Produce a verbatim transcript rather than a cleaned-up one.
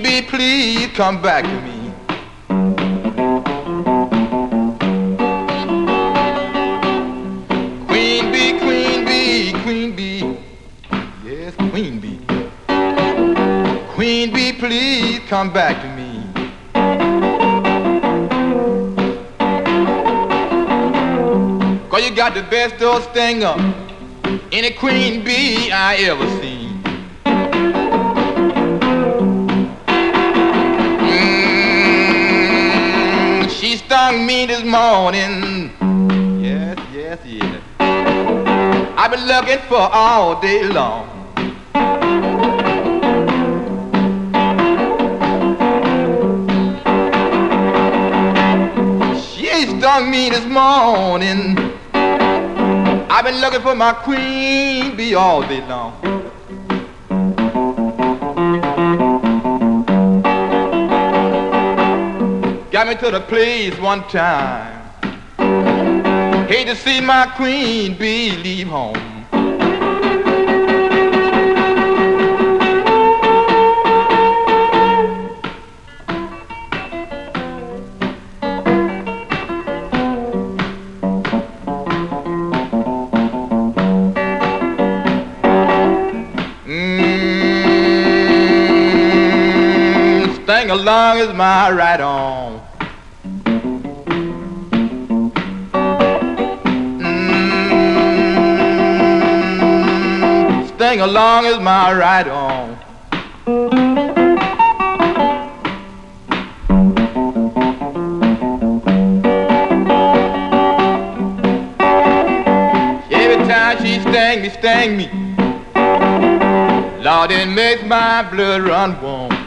bee, please come back to me. Queen bee, queen bee, queen bee, yes, queen bee. Queen bee, please come back to me. Cause you got the best old stinger, any queen bee I ever seen. Mm, she stung me this morning. Yes, yes, yes. I've been looking for all day long. She stung me this morning. I've been looking for my queen bee all day long. Got me to the place one time. Hate to see my queen bee leave home. Sing along is my right on. Mm, sing along is my right on. Every time she sting me, sting me, Lord, it makes my blood run warm.